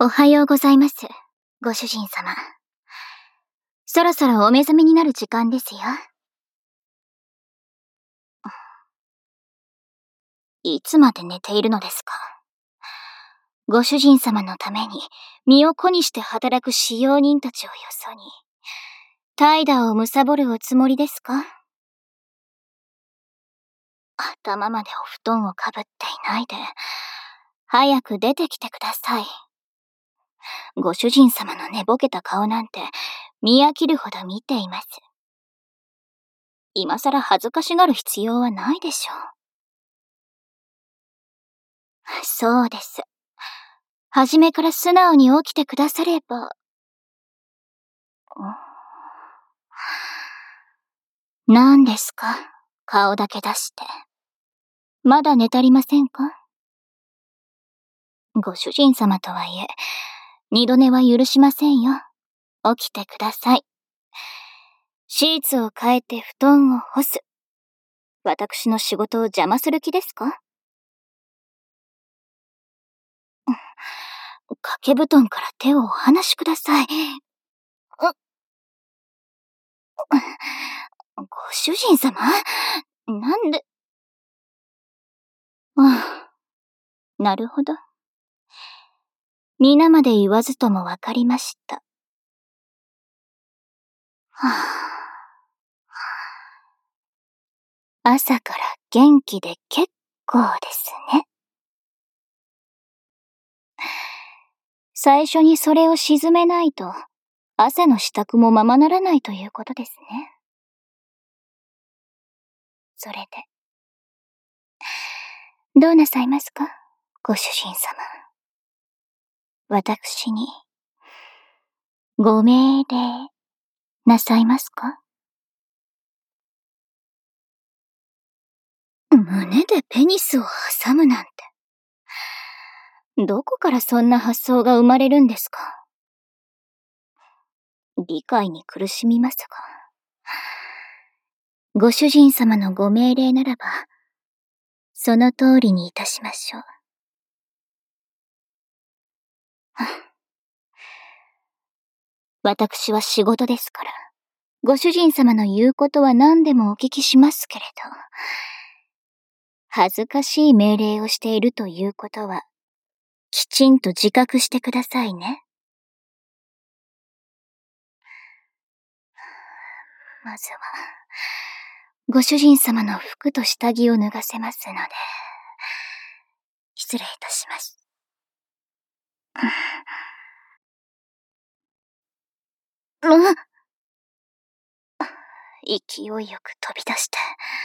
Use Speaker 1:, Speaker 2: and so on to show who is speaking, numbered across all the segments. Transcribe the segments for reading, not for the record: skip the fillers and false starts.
Speaker 1: おはようございます、ご主人様。そろそろお目覚めになる時間ですよ。いつまで寝ているのですか。ご主人様のために身を粉にして働く使用人たちをよそに、怠惰を貪るおつもりですか。頭までお布団をかぶっていないで、早く出てきてください。ご主人様の寝ぼけた顔なんて見飽きるほど見ています。今さら恥ずかしがる必要はないでしょう。そうです。初めから素直に起きてくだされば。何ですか、顔だけ出して。まだ寝足りませんか。ご主人様とはいえ、二度寝は許しませんよ。起きてください。シーツを変えて布団を干す。私の仕事を邪魔する気ですか。掛け布団から手をお離しください。ご主人様、なんで。なるほど。皆まで言わずともわかりました。朝から元気で結構ですね。最初にそれを沈めないと、朝の支度もままならないということですね。それで、どうなさいますか、ご主人様。私に、ご命令、なさいますか。胸でペニスを挟むなんて。どこからそんな発想が生まれるんですか。理解に苦しみますが。ご主人様のご命令ならば、その通りにいたしましょう。私は仕事ですから、ご主人様の言うことは何でもお聞きしますけれど、恥ずかしい命令をしているということは、きちんと自覚してくださいね。まずは、ご主人様の服と下着を脱がせますので、失礼いたします。勢いよく飛び出して。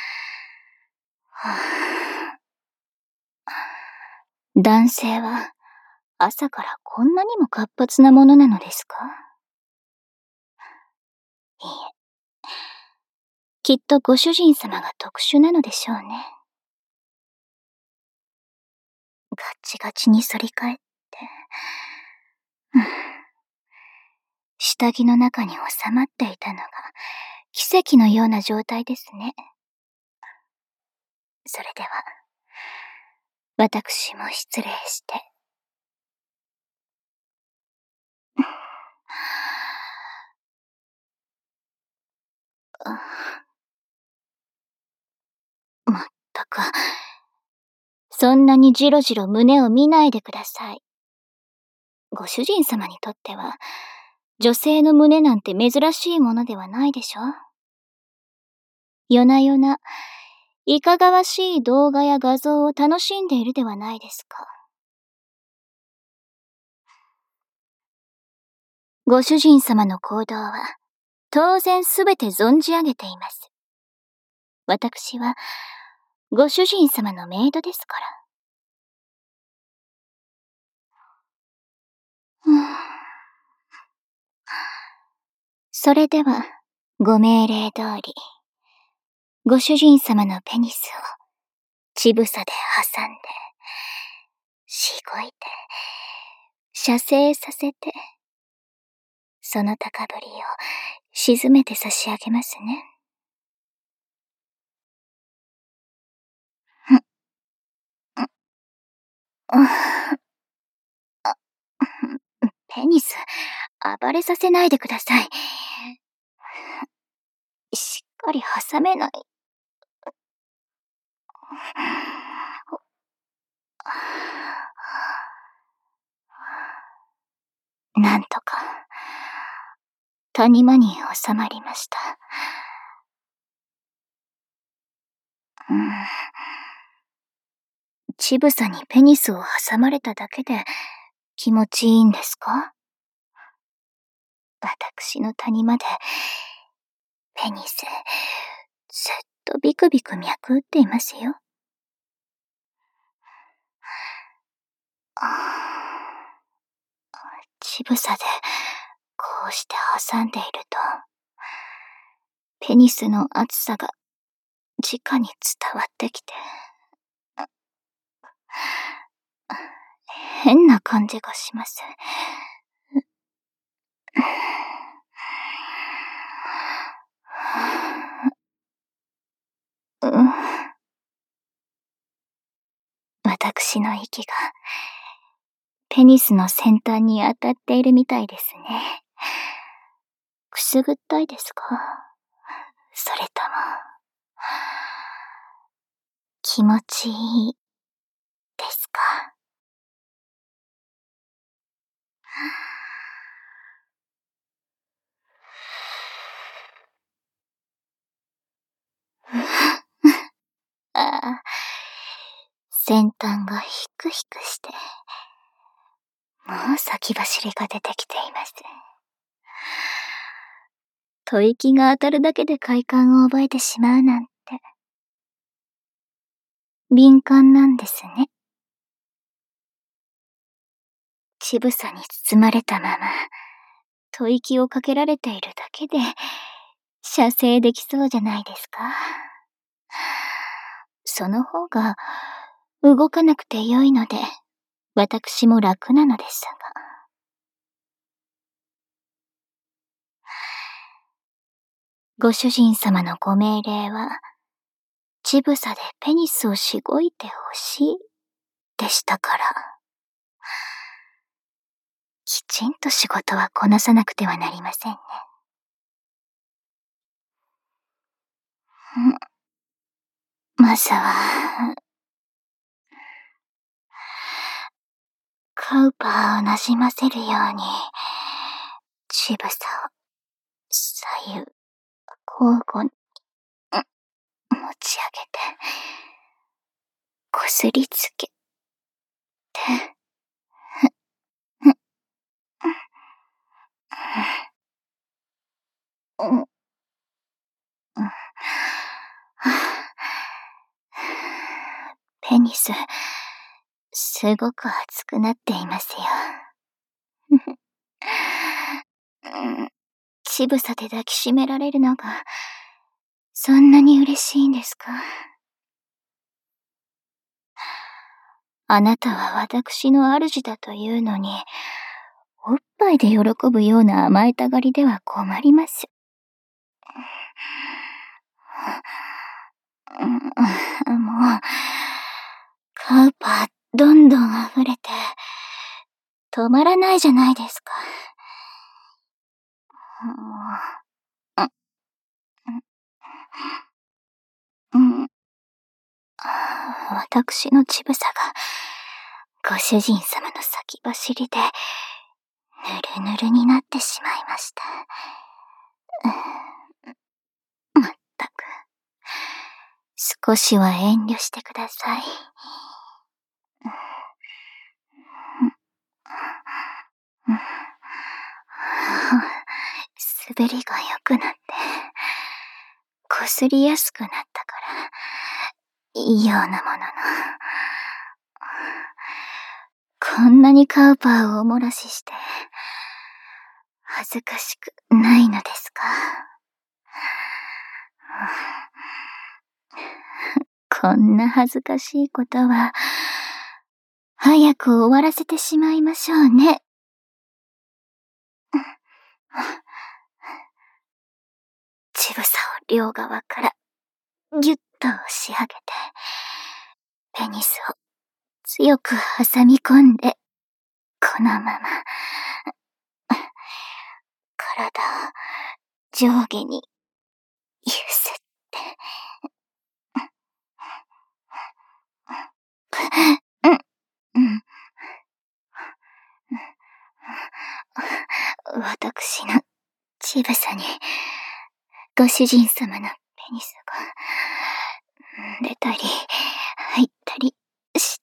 Speaker 1: 男性は朝からこんなにも活発なものなのですか。いいえ。きっとご主人様が特殊なのでしょうね。ガチガチに反り返って、下着の中に収まっていたのが奇跡のような状態ですね。それでは、私も失礼して。まったく、そんなにじろじろ胸を見ないでください。ご主人様にとっては、女性の胸なんて珍しいものではないでしょ。夜な夜な、いかがわしい動画や画像を楽しんでいるではないですか。ご主人様の行動は、当然すべて存じ上げています。私は、ご主人様のメイドですから。それでは、ご命令通り、ご主人様のペニスを、乳房で挟んで、しごいて、射精させて、その高ぶりを沈めて差し上げますね。 暴れさせないでください。しっかり挟めない。なんとか、谷間に収まりました。乳房にペニスを挟まれただけで気持ちいいんですか？私の谷間で、ペニス、ずっとビクビク脈打っていますよ。乳房で、こうして挟んでいると、ペニスの熱さが、直に伝わってきて、変な感じがします。私の息が、ペニスの先端に当たっているみたいですね。くすぐったいですか？それとも、気持ちいい、ですか？ああ、先端がヒクヒクして、もう先走りが出てきています。吐息が当たるだけで快感を覚えてしまうなんて、敏感なんですね。乳房に包まれたまま、吐息をかけられているだけで、射精できそうじゃないですか。その方が、動かなくてよいので、私も楽なのですが。ご主人様のご命令は、乳房でペニスをしごいてほしい、でしたから。きちんと仕事はこなさなくてはなりませんね。まずは、カウパーをなじませるように、乳房を左右交互に持ち上げて、こすりつけて、ペニス、すごく熱くなっていますよ。乳房で抱きしめられるのが、そんなに嬉しいんですか？あなたは私の主だというのに、おっぱいで喜ぶような甘えたがりでは困ります。もう、カウパーどんどん溢れて、止まらないじゃないですか。私の乳房が、ご主人様の先走りで、ぬるぬるになってしまいました。まったく、少しは遠慮してください。滑りが良くなって、こすりやすくなったから、いいようなものの。こんなにカウパーをおもらしして、恥ずかしくないのですか？こんな恥ずかしいことは、早く終わらせてしまいましょうね。乳房を両側からぎゅっと押し上げて、ペニスを強く挟み込んで、このまま、 体を上下に揺すって。私の乳房にご主人様のペニスが出たり入ったりして、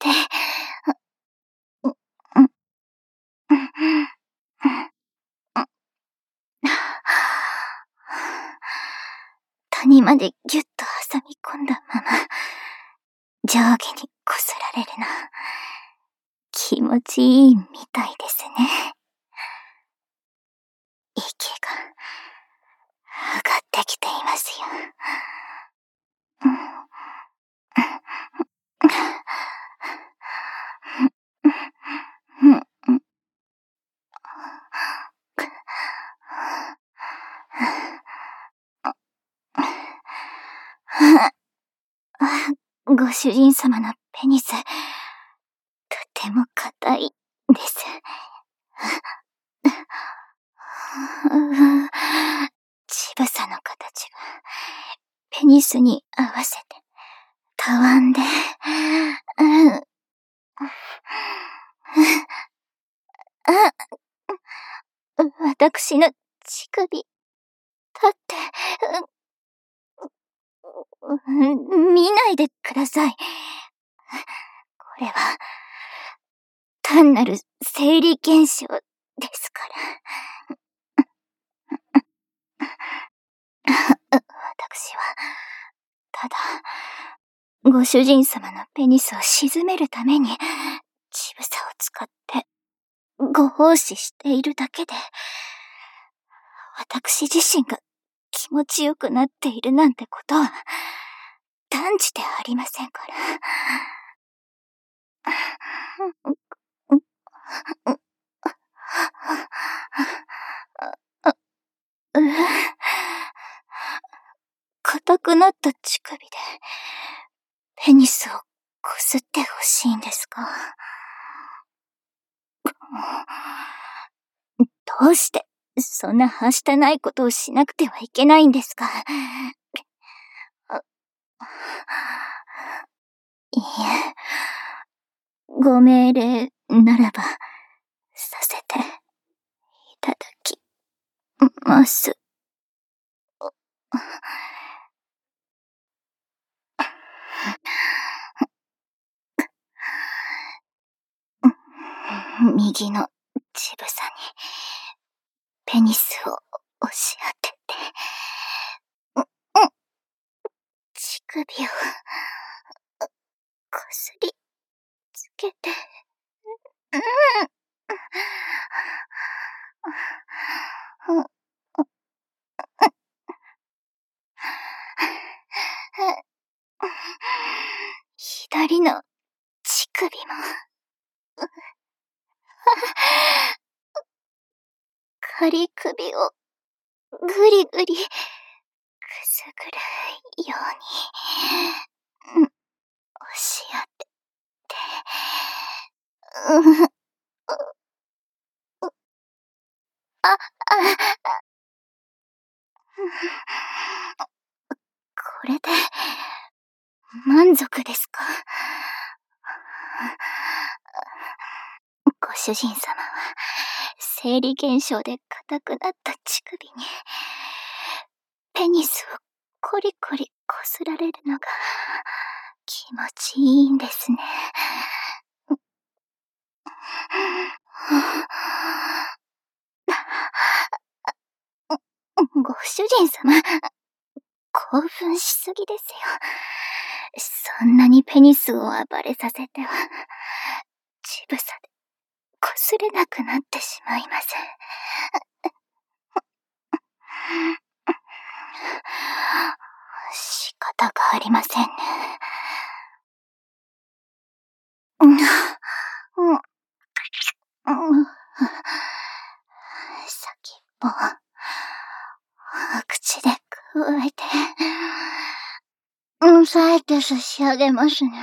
Speaker 1: 谷までぎゅっと挟み込んだまま上下にこすられるの気持ちいいみたいですね。息が上がってきていますよ。ご主人様のペニス、とても硬いです。乳房の形がペニスに合わせてたわんで、私の乳首、立って、見ないでください。これは、単なる生理現象ですから。私は、ただ、ご主人様のペニスを沈めるために、乳房を使って、ご奉仕しているだけで、私自身が気持ちよくなっているなんてことは、断じてありませんから。硬くなった乳首で、ペニスをこすってほしいんですか？どうして、そんなはしたないことをしなくてはいけないんですか？いいえ、ご命令ならば、させていただきます。右の乳房にペニスを押し当てて、乳首をこすりつけて、左の乳首も、仮首をぐりぐりくすぐるように、押し当てて、これで満足ですか？ご主人様は生理現象で硬くなった乳首にペニスをコリコリこすられるのが気持ちいいんですね。ご主人様、興奮しすぎですよ。そんなにペニスを暴れさせては、乳房でこすれなくなってしまいます。仕方がありませんね。先っぽを口でくわえて、裂いて差し上げますね。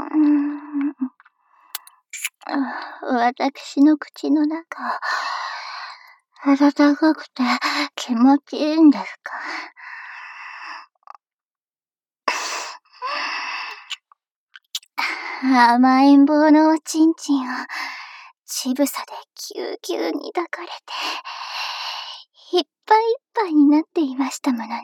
Speaker 1: 私の口の中、暖かくて気持ちいいんですか？甘えん坊のおちんちんを、乳房でぎゅうぎゅうに抱かれて、いっぱいいっぱいになっていましたものね。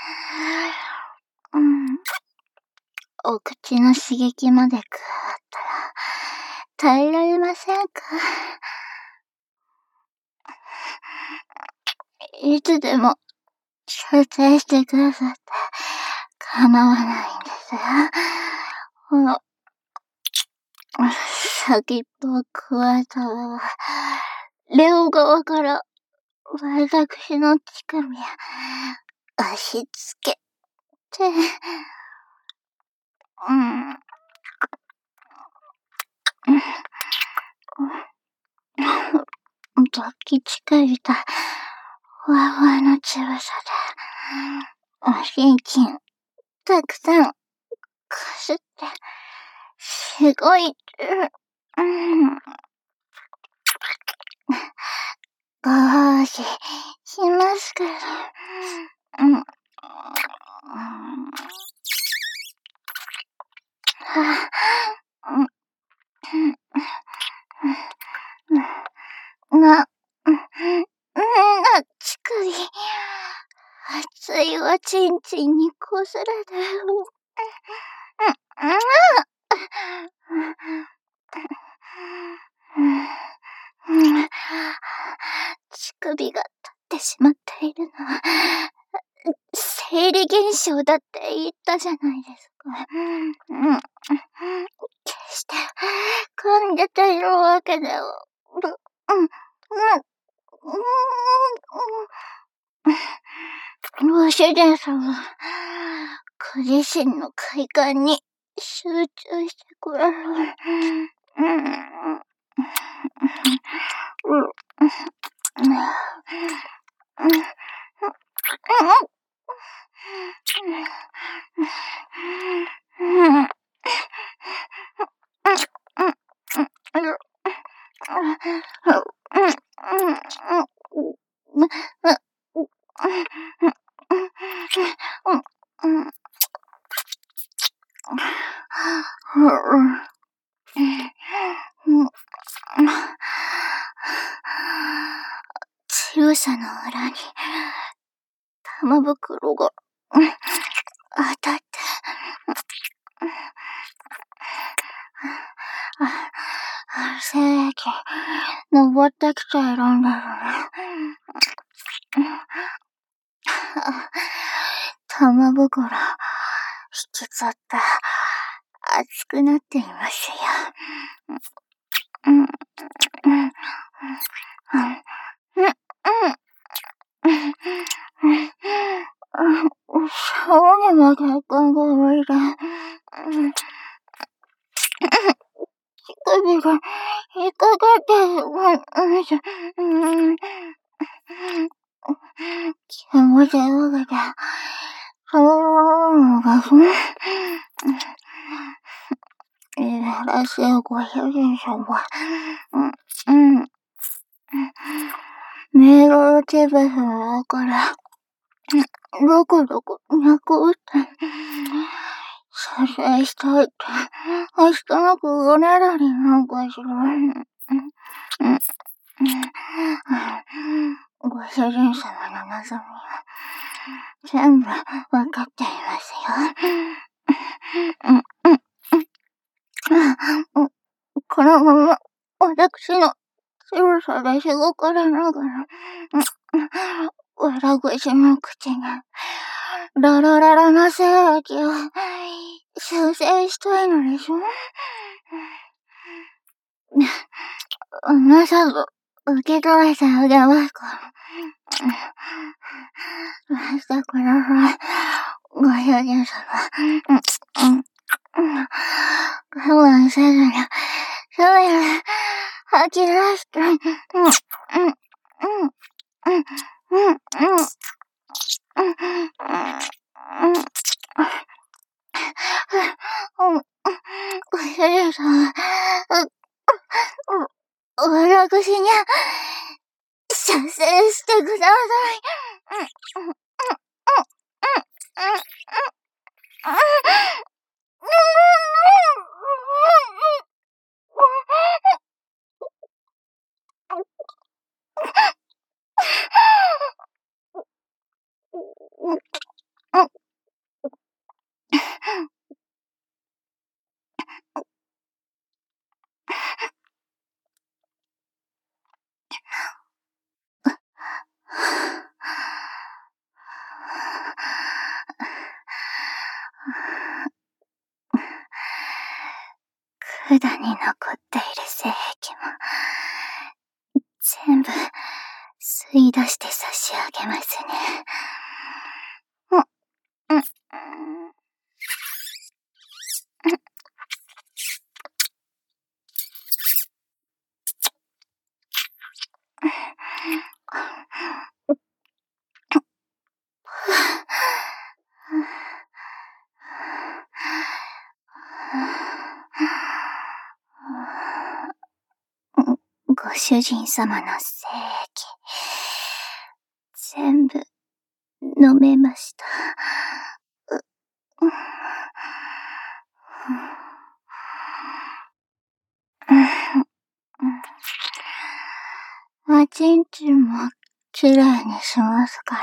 Speaker 1: お口の刺激まで加わったら、耐えられませんか？いつでも、撮影してくださって、構わないんですよ。先っぽを加えたまま、両側から、私の乳首や、押し付けて、抱きつかれた、ふわふわのつぶさで、おちんちん、たくさん、こすって、すごい、ご奉仕しますから。乳首、熱いおちんちんにこすられて、乳首が立ってしまっているのは、生理現象だって言ったじゃないですか。決して、噛んでているわけでは、ご主人様、ご自身の快感に集中してください。乳房の裏に、玉袋が、当たって、精液、登ってきているんだろうね。玉袋、引きつって、熱くなっていますよ。そうにまで考えて、乳首が引っかかって、気持ちよくて、そうがいやらしいご主人様。メールチブスのから、どこどこ脈打って、撮影したいって、明日のくおねだりなんかしら。ご主人様の望みは、全部わかっていますよ。このまま、私の強さでしごかれながら、裏ごしの口に、ララララな精液を修正したいのでしょ？なさず、受け止めてあげますから。してください。ご主人様。我慢せずに、すぐに吐き出して、 ご主人様、私に、射精してください。管に残っている精液も、全部、吸い出して差し上げますね。ご主人様の精液、全部飲めました。おちんちんもきれいにしますから。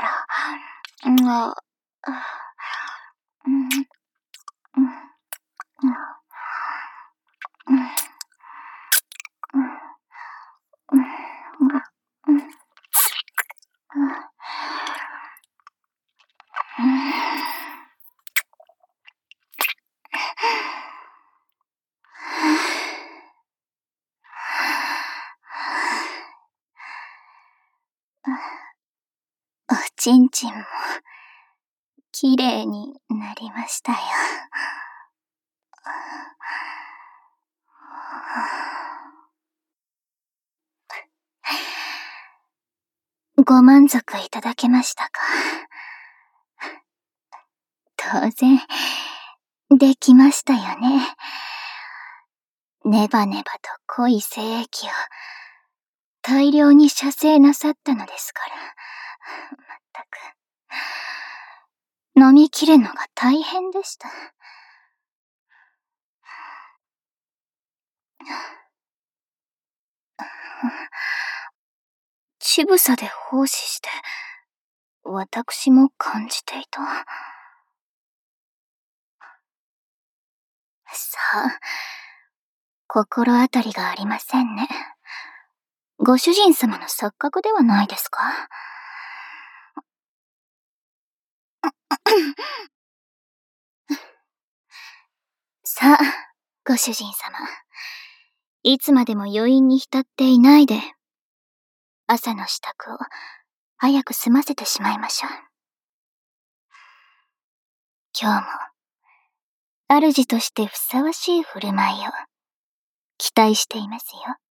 Speaker 1: おちんちんもきれいになりましたよ。ご満足いただけましたか？当然、できましたよね。ネバネバと濃い精液を大量に射精なさったのですから。まったく、飲み切るのが大変でした。乳房で奉仕して、私も感じていた。さあ、心当たりがありませんね。ご主人様の錯覚ではないですか？さあ、ご主人様。いつまでも余韻に浸っていないで、朝の支度を早く済ませてしまいましょう。今日も、主としてふさわしい振る舞いを期待していますよ。